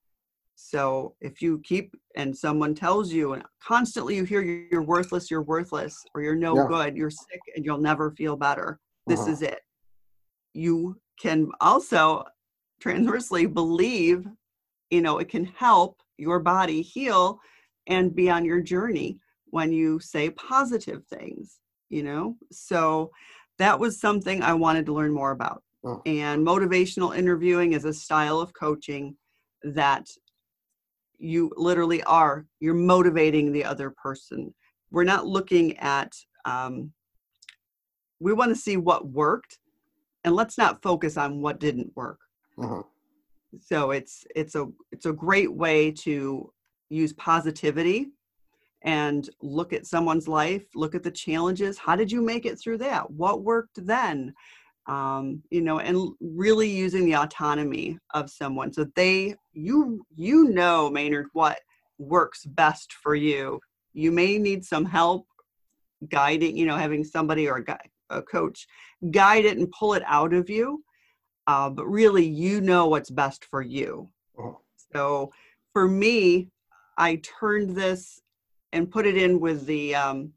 So if you keep, and someone tells you, and constantly you hear you're worthless, you're worthless, or you're no yeah. good, you're sick, and you'll never feel better. This uh-huh. is it. You can also transversely believe, you know, it can help your body heal and be on your journey when you say positive things, you know? So that was something I wanted to learn more about. Oh. And motivational interviewing is a style of coaching that you literally are, you're motivating the other person. We're not looking at, um, we want to see what worked, and let's not focus on what didn't work. Uh-huh. So it's, it's a, it's a great way to use positivity and look at someone's life, look at the challenges. How did you make it through that? What worked then? Um, you know, and really using the autonomy of someone. So they, you, you know, Maynard, what works best for you. You may need some help guiding, you know, having somebody or a, a coach guide it and pull it out of you. Uh, but really, you know what's best for you. Uh-huh. So for me, I turned this and put it in with the um,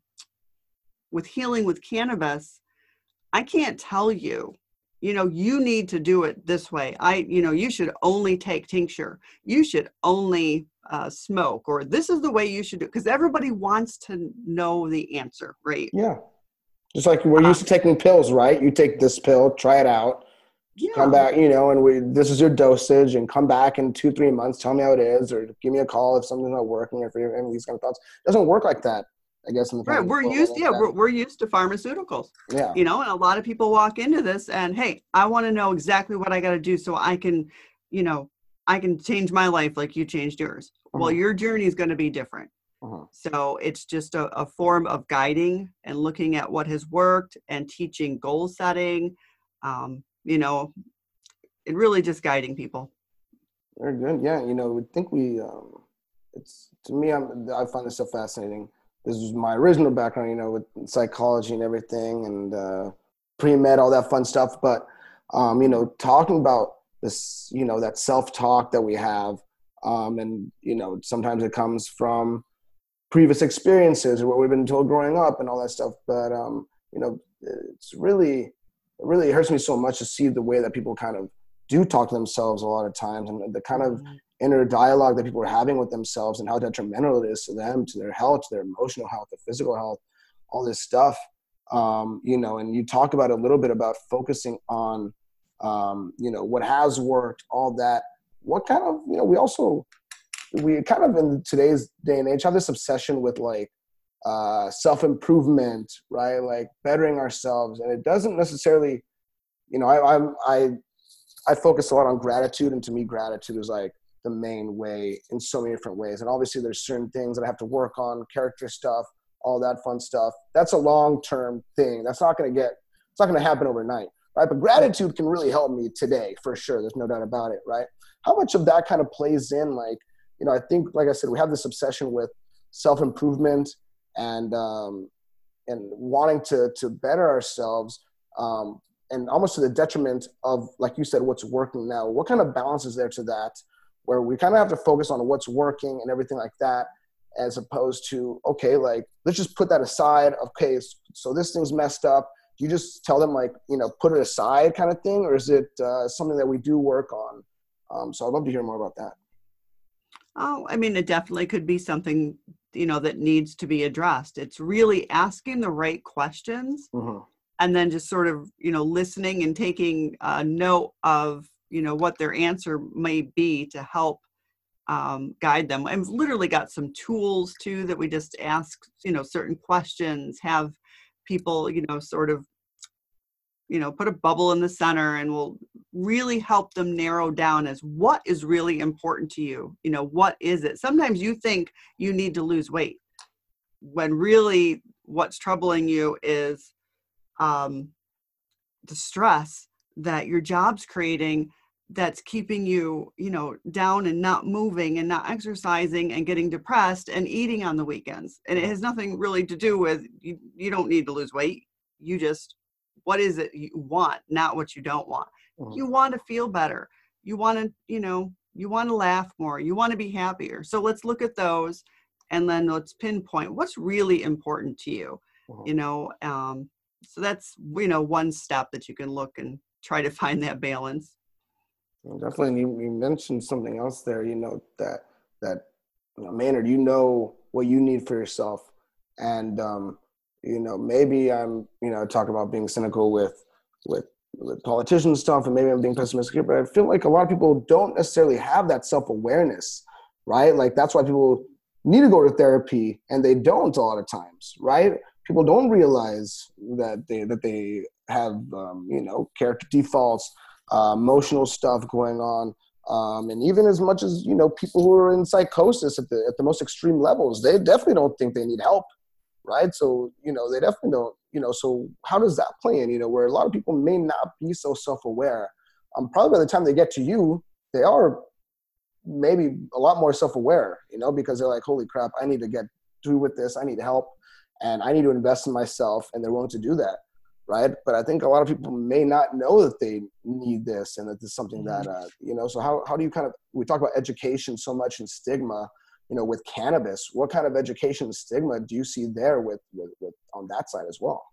with healing with cannabis. I can't tell you, you know, you need to do it this way. I, you know, you should only take tincture. You should only uh, smoke, or this is the way you should do it. Because everybody wants to know the answer, right? Yeah. Just like we're used Um, to taking pills, right? You take this pill, try it out, come yeah. back, you know, and we this is your dosage, and come back in two, three months, tell me how it is, or give me a call if something's not working, or if you have any of these kind of thoughts. It doesn't work like that, I guess, in the Right. cannabis We're world, used, like yeah, that. we're, we're used to pharmaceuticals, Yeah. you know, and a lot of people walk into this and, hey, I want to know exactly what I got to do so I can, you know, I can change my life like you changed yours. Well, Uh-huh. your journey is going to be different. Uh-huh. So it's just a, a form of guiding and looking at what has worked and teaching goal setting, um, you know, and really just guiding people. Very good. Yeah, you know, I think we, um, it's, to me, I'm, I find this so fascinating. This is my original background, you know, with psychology and everything, and uh, pre-med, all that fun stuff. But, um, you know, talking about this, you know, that self-talk that we have, um, and, you know, sometimes it comes from previous experiences or what we've been told growing up and all that stuff. But, um, you know, it's really, it really hurts me so much to see the way that people kind of do talk to themselves a lot of times, and the kind of inner dialogue that people are having with themselves, and how detrimental it is to them, to their health, to their emotional health, their physical health, all this stuff. Um, you know, and you talk about a little bit about focusing on, um, you know, what has worked, all that. What kind of, you know, we also, we kind of in today's day and age have this obsession with like uh, self-improvement, right? Like bettering ourselves. And it doesn't necessarily, you know, I, I'm, I, I focus a lot on gratitude, and to me, gratitude is like the main way in so many different ways. And obviously there's certain things that I have to work on, character stuff, all that fun stuff. That's a long-term thing. That's not going to get, it's not going to happen overnight, right? But gratitude can really help me today for sure. There's no doubt about it, right? How much of that kind of plays in? Like, you know, I think, like I said, we have this obsession with self-improvement and, um, and wanting to, to better ourselves, um, and almost to the detriment of, like you said, what's working now. What kind of balance is there to that, where we kind of have to focus on what's working and everything like that, as opposed to, okay, like, let's just put that aside. Okay, so this thing's messed up. Do you just tell them, like, you know, put it aside kind of thing? Or is it uh, something that we do work on? Um, so I'd love to hear more about that. Oh, I mean, it definitely could be something, you know, that needs to be addressed. It's really asking the right questions. Mm-hmm. And then just sort of, you know, listening and taking a note of, you know, what their answer may be to help um, guide them. I've literally got some tools too that we just ask, you know, certain questions, have people, you know, sort of, you know, put a bubble in the center, and will really help them narrow down as what is really important to you. You know, what is it? Sometimes you think you need to lose weight when really what's troubling you is um, the stress that your job's creating, that's keeping you, you know, down and not moving and not exercising and getting depressed and eating on the weekends. And it has nothing really to do with, you, you don't need to lose weight. You just, what is it you want, not what you don't want. Mm-hmm. You want to feel better. You want to, you know, you want to laugh more. You want to be happier. So let's look at those, and then let's pinpoint what's really important to you, Mm-hmm. you know, um, so that's, you know, one step that you can look and try to find that balance. Definitely. You, you mentioned something else there, you know, that, that you know, Maynard, you know what you need for yourself. And, um, you know, maybe I'm, you know, talking about being cynical with, with, with politician stuff, and maybe I'm being pessimistic here, but I feel like a lot of people don't necessarily have that self-awareness, right? Like, that's why people need to go to therapy, and they don't a lot of times, right? People don't realize that they that they have, um, you know, character defaults, uh, emotional stuff going on, um, and even as much as, you know, people who are in psychosis at the at the most extreme levels, they definitely don't think they need help, right? So, you know, they definitely don't, you know. So how does that play in? You know, where a lot of people may not be so self-aware. Um, probably by the time they get to you, they are maybe a lot more self-aware, you know, because they're like, holy crap, I need to get through with this. I need help. And I need to invest in myself, and they're willing to do that. right? But I think a lot of people may not know that they need this and that this is something Mhm. that, uh, you know, so how, how do you kind of, we talk about education so much and stigma, you know, with cannabis, what kind of education and stigma do you see there with, with, with on that side as well?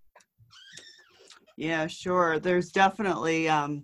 Yeah, sure. There's definitely, um,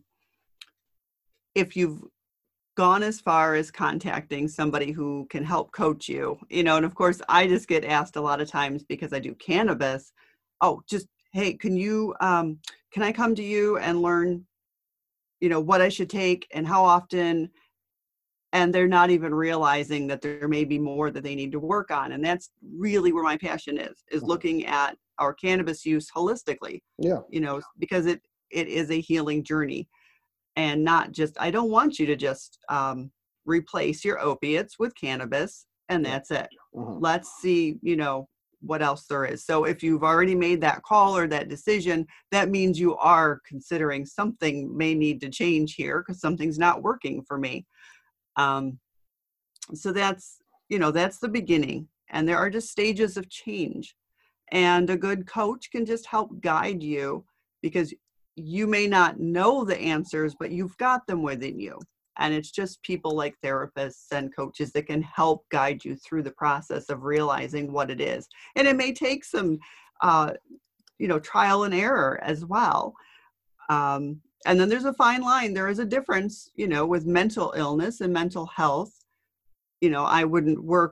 if you've gone as far as contacting somebody who can help coach you, you know, and of course I just get asked a lot of times because I do cannabis, oh, just, hey, can you, um, can I come to you and learn, you know, what I should take and how often? And they're not even realizing that there may be more that they need to work on. And that's really where my passion is, is Mhm. looking at our cannabis use holistically, Yeah. you know, because it, it is a healing journey. And not just, I don't want you to just um, replace your opiates with cannabis and Yeah. that's it. Mhm. Let's see, you know, what else there is. So if you've already made that call or that decision, that means you are considering something may need to change here because something's not working for me. Um, so that's, you know, that's the beginning. And there are just stages of change. And a good coach can just help guide you because you may not know the answers, but you've got them within you. And it's just people like therapists and coaches that can help guide you through the process of realizing what it is. And it may take some, uh, you know, trial and error as well. Um, and then there's a fine line. There is a difference, you know, with mental illness and mental health. You know, I wouldn't work,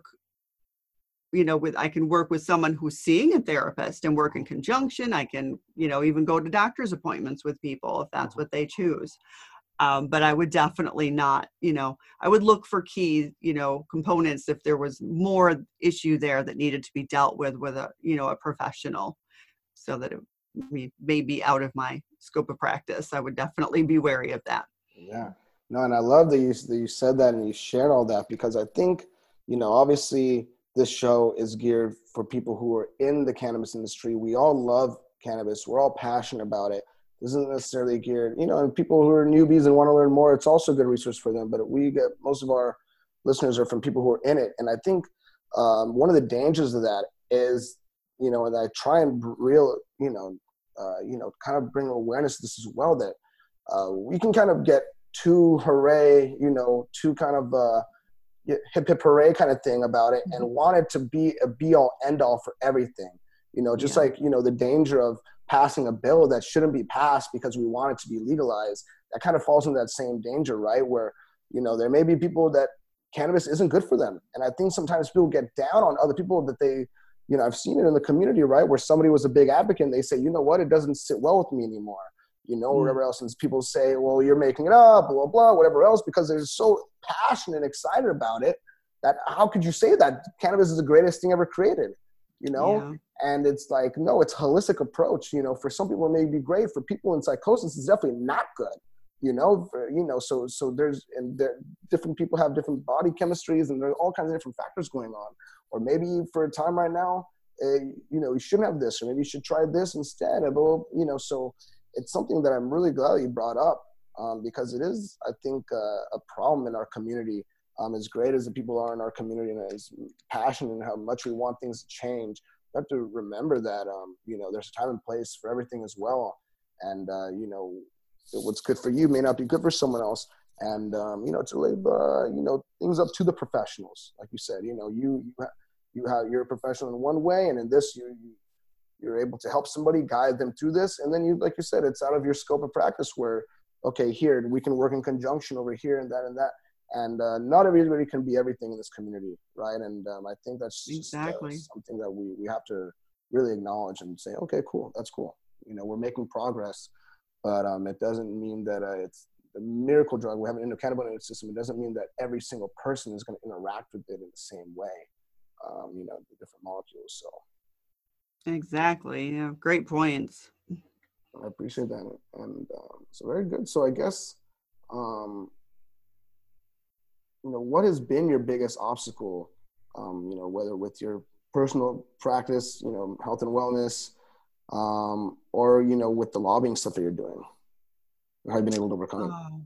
you know, with, I can work with someone who's seeing a therapist and work in conjunction. I can, you know, even go to doctor's appointments with people if that's what they choose. Um, but I would definitely not, you know, I would look for key, you know, components if there was more issue there that needed to be dealt with, with a, you know, a professional so that it may may be out of my scope of practice. I would definitely be wary of that. Yeah. No, and I love that you that you said that and you shared all that because I think, you know, obviously this show is geared for people who are in the cannabis industry. We all love cannabis. We're all passionate about it. This isn't necessarily geared, you know, and people who are newbies and want to learn more, it's also a good resource for them. But we get most of our listeners are from people who are in it. And I think um, one of the dangers of that is, you know, and I try and real, you know, uh, you know, kind of bring awareness to this as well, that uh, we can kind of get too hooray, you know, too kind of uh, hip hip hooray kind of thing about it and want it to be a be all end all for everything. You know, just Yeah. like, you know, the danger of passing a bill that shouldn't be passed because we want it to be legalized, that kind of falls into that same danger, right? Where, you know, there may be people that cannabis isn't good for them. And I think sometimes people get down on other people that they, you know, I've seen it in the community, right? Where somebody was a big advocate and they say, you know what, it doesn't sit well with me anymore, you know, or whatever else. And people say, well, you're making it up, blah, blah, blah, whatever else, because they're so passionate and excited about it that how could you say that cannabis is the greatest thing ever created, you know? Yeah. And it's like, no, it's a holistic approach. You know, for some people it may be great. For people in psychosis, it's definitely not good. You know, for, you know, so so there's and there, different people have different body chemistries, and there's all kinds of different factors going on. Or maybe for a time right now, uh, you know, you shouldn't have this, or maybe you should try this instead. Or, you know, so it's something that I'm really glad you brought up um, because it is, I think, uh, a problem in our community. Um, as great as the people are in our community and as passionate and how much we want things to change, we have to remember that, um, you know, there's a time and place for everything as well. And, uh, you know, what's good for you may not be good for someone else. And, um, you know, to leave, uh, you know, things up to the professionals. Like you said, you know, you, you, ha- you have, you're a professional in one way, and in this, you, you, you're able to help somebody, guide them through this. And then you, like you said, it's out of your scope of practice where, okay, here, we can work in conjunction over here and that and that. And uh, not everybody can be everything in this community, right? And um, I think that's just Exactly. uh, something that we, we have to really acknowledge and say, okay, cool, that's cool. You know, we're making progress, but um, it doesn't mean that uh, it's the miracle drug. We have an endocannabinoid system. It doesn't mean that every single person is going to interact with it in the same way, um, you know, the different molecules. So Exactly. Yeah. Great points. I appreciate that. And um, so very good. So I guess, um, you know, what has been your biggest obstacle, um, you know, whether with your personal practice, you know, health and wellness, um, or, you know, with the lobbying stuff that you're doing? How have you been able to overcome it? Oh.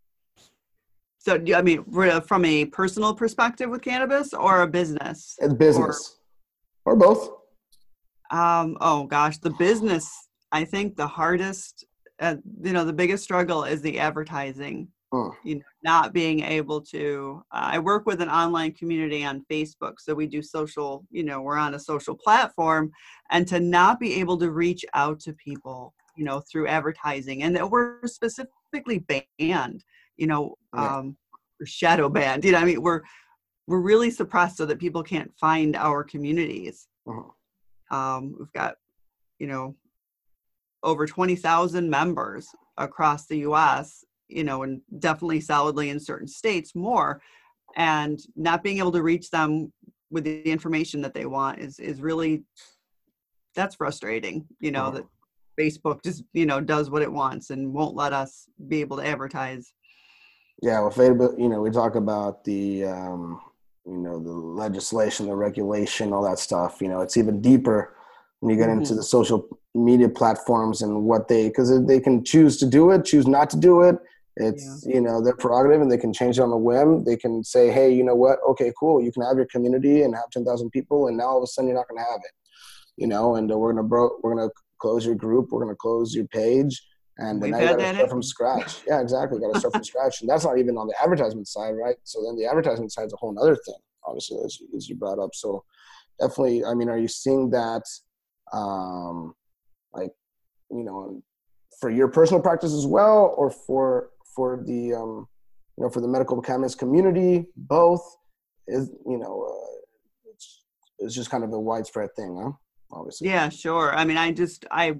So, do you- I mean, re- from a personal perspective with cannabis or a business? It's business or, or both. Um, oh gosh, the business, I think the hardest, uh, you know, the biggest struggle is the advertising. Hmm. You know, not being able to. Uh, I work with an online community on Facebook, so we do social. You know, we're on a social platform, and to not be able to reach out to people, you know, through advertising, and that we're specifically banned. You know, Yeah. um, or shadow banned. You know, I mean, we're we're really suppressed so that people can't find our communities. Mhm. Um, we've got, you know, over twenty thousand members across the U S, you know, and definitely solidly in certain states more, and not being able to reach them with the information that they want is, is really, that's frustrating, you know, Mhm. that Facebook just, you know, does what it wants and won't let us be able to advertise. Yeah, well, Facebook, you know, we talk about the, um, you know, the legislation, the regulation, all that stuff. You know, it's even deeper when you get into Mhm. the social media platforms and what they, because they can choose to do it, choose not to do it. Yeah. It's, you know, their prerogative, and they can change it on a whim. They can say, hey, you know what? Okay, cool. You can have your community and have ten thousand people, and now all of a sudden you're not going to have it. You know, and uh, we're gonna bro- we're gonna close your group. We're gonna close your page, and then We've now you got had to that start from happen. scratch. Yeah, exactly. Got to start from scratch, and that's not even on the advertisement side, right? So then the advertisement side is a whole other thing, obviously, as you, as you brought up. So definitely, I mean, are you seeing that, um, like, you know, for your personal practice as well, or for for the um, you know, for the medical cannabis community? Both is, you know, uh, it's it's just kind of a widespread thing, huh? Obviously. Yeah, sure. I mean, I just, I,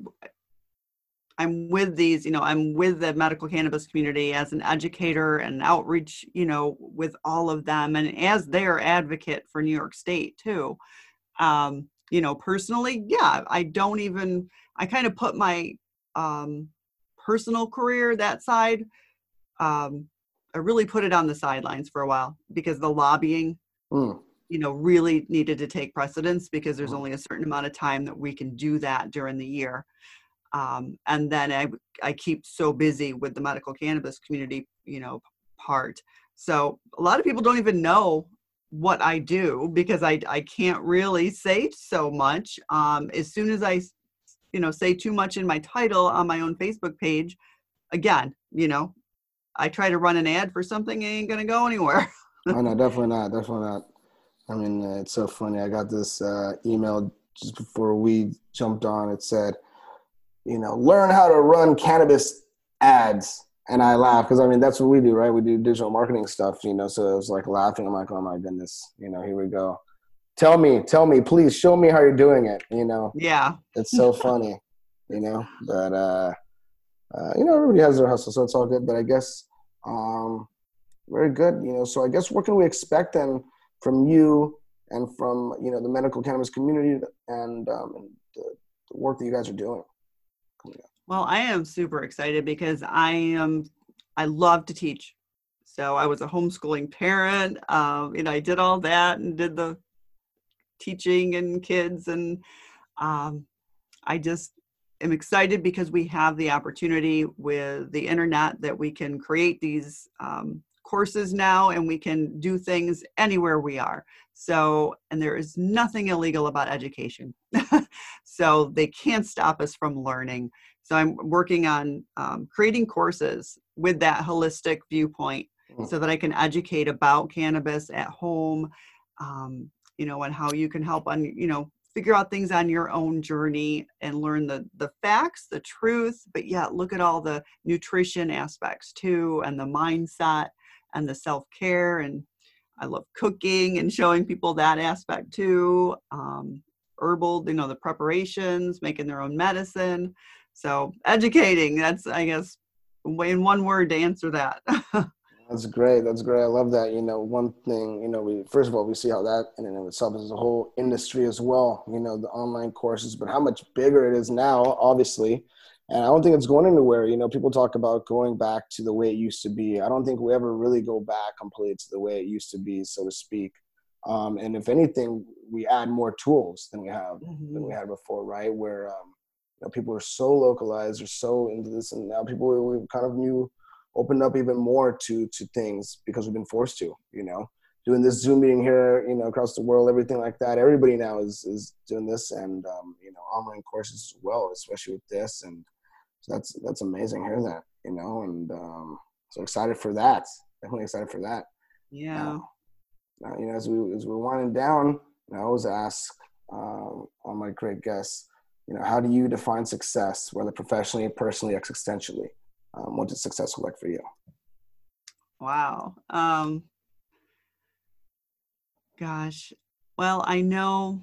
I'm with these, you know, I'm with the medical cannabis community as an educator and outreach, you know, with all of them and as their advocate for New York State too. Um, you know, personally, yeah, I don't even, I kind of put my um, personal career, that side, um, I really put it on the sidelines for a while because the lobbying, Mm. you know, really needed to take precedence because there's Mhm. only a certain amount of time that we can do that during the year. Um, and then I, I keep so busy with the medical cannabis community, you know, part. So a lot of people don't even know what I do because I, I can't really say so much. Um, as soon as I, you know, say too much in my title on my own Facebook page, again, you know, I try to run an ad for something, it ain't going to go anywhere. Oh no, definitely not. Definitely not. I mean, uh, it's so funny. I got this uh, email just before we jumped on. It said, you know, learn how to run cannabis ads. And I laughed because I mean that's what we do, right? We do digital marketing stuff, you know. So it was like laughing. I'm like, oh my goodness, you know, here we go. Tell me, tell me, please show me how you're doing it. You know, Yeah. it's so funny, you know. But uh, uh, you know, everybody has their hustle, so it's all good. But I guess um, very good. You know, so I guess what can we expect then from you and from, you know, the medical cannabis community and, um, and the, the work that you guys are doing coming up? Well, I am super excited because I am, I love to teach. So I was a homeschooling parent. Um, you know, I did all that and did the teaching and kids. And um, I just am excited because we have the opportunity with the internet that we can create these um, courses now and we can do things anywhere we are. So, and there is nothing illegal about education. So they can't stop us from learning. So I'm working on um, creating courses with that holistic viewpoint Mm. so that I can educate about cannabis at home, um, you know, and how you can help on, you know, figure out things on your own journey and learn the the facts, the truth, but yet look at all the nutrition aspects too, and the mindset and the self-care. And I love cooking and showing people that aspect too. Um, herbal, you know, the preparations, making their own medicine. So educating, that's, I guess, in one word to answer that. That's great. That's great. I love that. You know, one thing, you know, we, first of all, we see how that in and of itself is a whole industry as well, you know, the online courses, but how much bigger it is now, obviously. And I don't think it's going anywhere. You know, people talk about going back to the way it used to be. I don't think we ever really go back completely to the way it used to be, so to speak. Um, and if anything, we add more tools than we have than we Mhm. had before, right? Where um, you know, people are so localized, or so into this, and now people we kind of knew opened up even more to to things because we've been forced to, you know, doing this Zoom meeting here, you know, across the world, everything like that. Everybody now is is doing this, and um, you know, online courses as well, especially with this. And so that's that's amazing hearing that, you know, and um, so excited for that. Definitely excited for that. Yeah. Now, now, you know, as we as we're winding down, you know, I always ask um, all my great guests, you know, how do you define success, whether professionally, personally, existentially? Um, what does success look like for you? Wow. Um, gosh. Well, I know,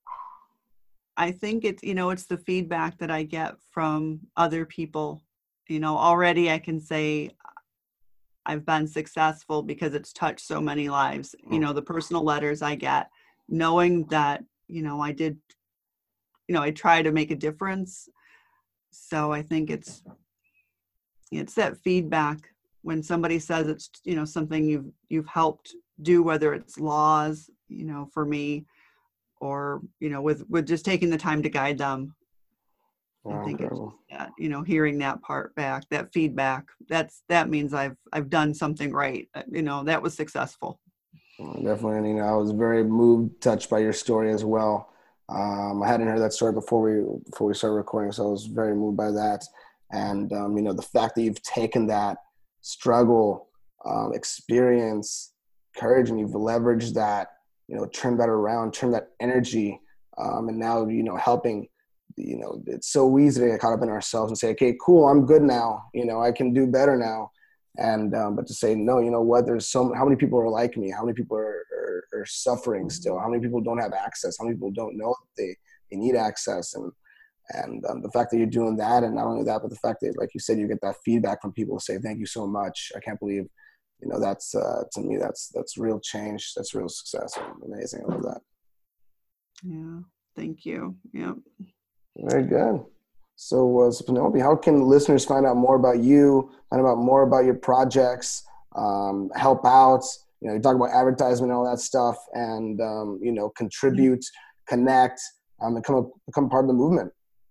I think it's, you know, it's the feedback that I get from other people. You know, already I can say I've been successful because it's touched so many lives. You know, the personal letters I get, knowing that, you know, I did, you know, I try to make a difference. So I think it's, it's that feedback when somebody says it's, you know, something you've, you've helped do, whether it's laws, you know, for me, or, you know, with, with just taking the time to guide them. Wow, I think incredible. it's that, you know, hearing that part back, that feedback, that's, that means I've, I've done something right. You know, that was successful. Well, definitely. And, you know, I was very moved, touched by your story as well. Um, I hadn't heard that story before we, before we started recording. So I was very moved by that. And, um, you know, the fact that you've taken that struggle, um, experience, courage, and you've leveraged that, you know, turn that around, turn that energy. Um, and now, you know, helping, you know, it's so easy to get caught up in ourselves and say, okay, cool, I'm good now. You know, I can do better now. And, um, but to say, no, you know what, there's so, how many people are like me? How many people are, are, are suffering still? How many people don't have access? How many people don't know that they, they need access? And, and um, the fact that you're doing that, and not only that, but the fact that, like you said, you get that feedback from people who say, thank you so much. I can't believe, you know, that's, uh, to me, that's, that's real change. That's real success. Amazing. I love that. Yeah. Thank you. Yeah. Very good. So, uh, so Penelope, how can listeners find out more about you, find out more about your projects, um, help out? You know, you talk about advertisement and all that stuff, and um, you know, contribute, connect, um, become a, become part of the movement.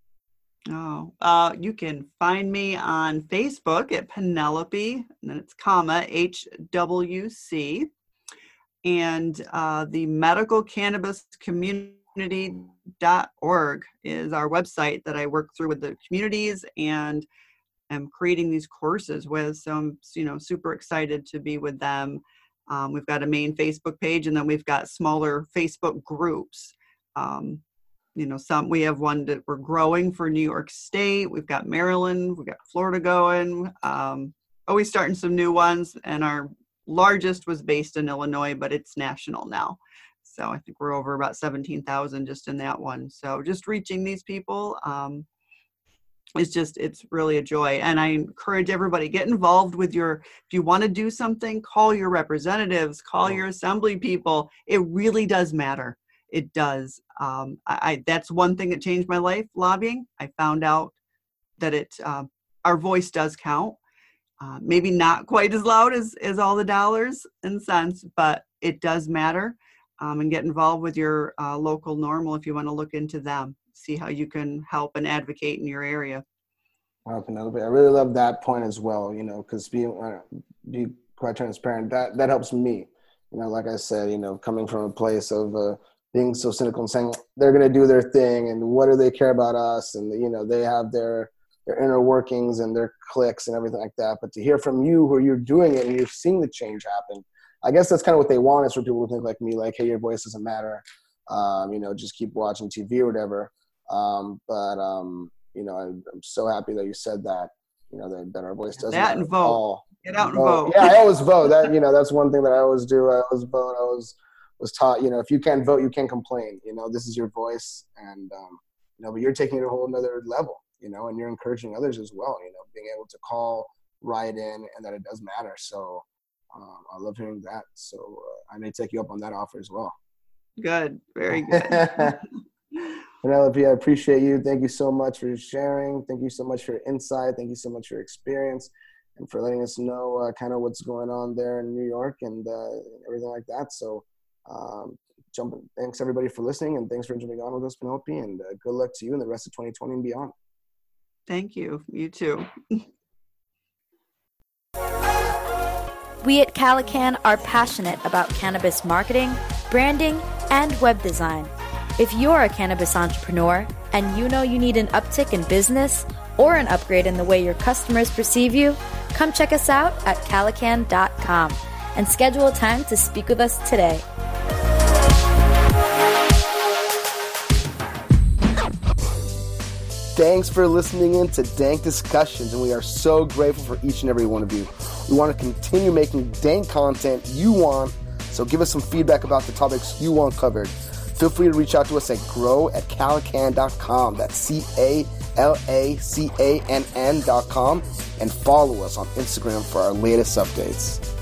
Oh, uh, you can find me on Facebook at Penelope, and then it's comma H W C, and uh, the Medical Cannabis Community dot org is our website that I work through with the communities and am creating these courses with. So I'm, you know, super excited to be with them. Um, we've got a main Facebook page, and then we've got smaller Facebook groups. Um, you know, some, we have one that we're growing for New York State. We've got Maryland, we've got Florida going. Um, always starting some new ones, and our largest was based in Illinois, but it's national now. So I think we're over about seventeen thousand just in that one. So just reaching these people um, is just, it's really a joy. And I encourage everybody, get involved with your, if you want to do something, call your representatives, call your assembly people. It really does matter. It does. Um, I, I, that's one thing that changed my life, lobbying. I found out that it, uh, our voice does count. Uh, maybe not quite as loud as, as all the dollars and cents, but it does matter. Um, and get involved with your uh, local normal if you want to look into them, see how you can help and advocate in your area. Wow, Penelope, I really love that point as well, you know, because being, uh, be quite transparent, that, that helps me. You know, like I said, you know, coming from a place of uh, being so cynical and saying they're going to do their thing and what do they care about us? And, you know, they have their, their inner workings and their cliques and everything like that. But to hear from you where you're doing it and you're seeing the change happen, I guess that's kind of what they want, is for people to think like me, like, hey, your voice doesn't matter. Um, you know, just keep watching T V or whatever. Um, but, um, you know, I'm, I'm so happy that you said that, you know, that, that our voice doesn't that matter and at vote. all. Get out and vote. vote. Yeah, I always vote. That, you know, that's one thing that I always do. I always vote. I always was taught, you know, if you can't vote, you can't complain. You know, this is your voice. And, um, you know, but you're taking it a whole nother level, you know, and you're encouraging others as well, you know, being able to call, write in, and that it does matter. So um, I love hearing that. So uh, I may take you up on that offer as well. Good. Very good. Penelope, I appreciate you. Thank you so much for sharing. Thank you so much for your insight. Thank you so much for your experience and for letting us know uh, kind of what's going on there in New York and uh, everything like that. So um, jump, thanks everybody for listening, and thanks for jumping on with us, Penelope, and uh, good luck to you in the rest of twenty twenty and beyond. Thank you. You too. We at Calican are passionate about cannabis marketing, branding, and web design. If you're a cannabis entrepreneur and you know you need an uptick in business or an upgrade in the way your customers perceive you, come check us out at calican dot com and schedule a time to speak with us today. Thanks for listening in to Dank Discussions, and we are so grateful for each and every one of you. We want to continue making dank content you want, so give us some feedback about the topics you want covered. Feel free to reach out to us at grow at calacan dot com. That's C A L A C A N N dot com, and follow us on Instagram for our latest updates.